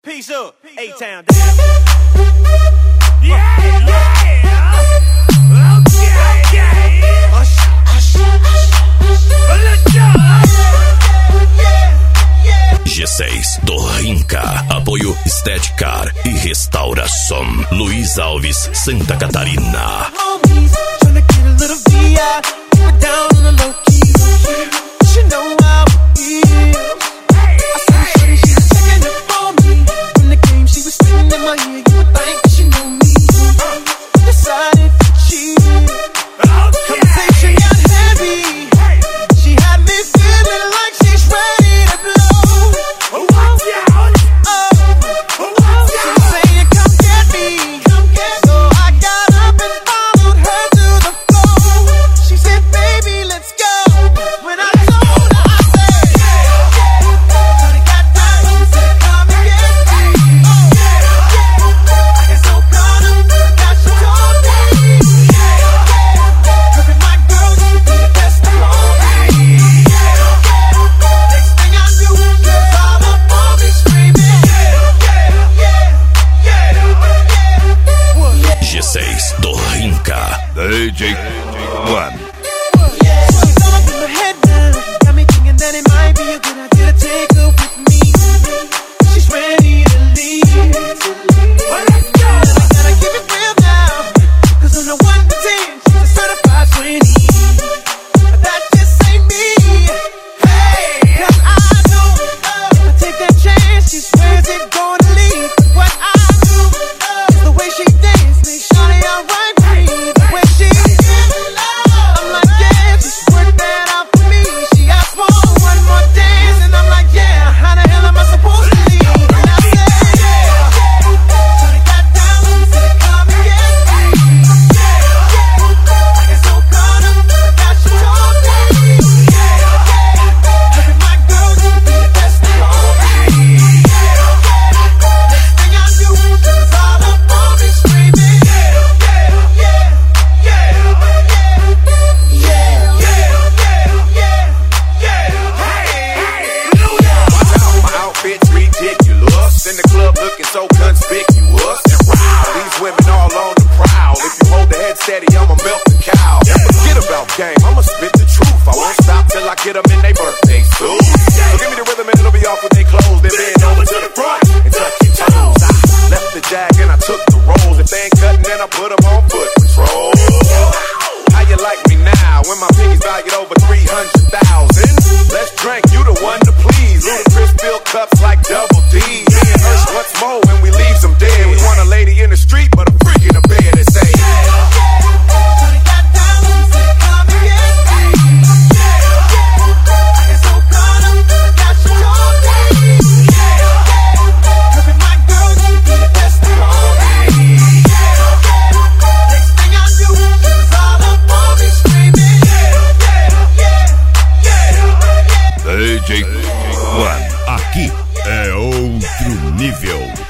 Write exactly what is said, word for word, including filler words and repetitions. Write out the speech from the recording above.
Peace up, A-Town. Yeah, yeah. Okay, okay. Hush, hush, hush. G seis do Rinca. Apoio Estética e Restauração. Luiz Alves, Santa Catarina. G seis do Rinca. D J One. In the club looking so conspicuous and wow, these women all on the prowl. If you hold the head steady, I'ma milk the cow. Forget about game, I'ma spit the truth. I won't stop till I get them in their birthday suit. So give me the rhythm and it'll be off with they clothes. Then bend over to the front and touch your toes. I left the jag and I took the rolls. If they ain't cutting, then I put them on foot patrol. How you like me now when my piggy's valued over three hundred thousand? Let's drink, you the one to please. Ludacris fill cups like double D. Once more when we leave them dead. We want a lady in the street, but a freak in the bed that say D J One. Aqui é outro nível.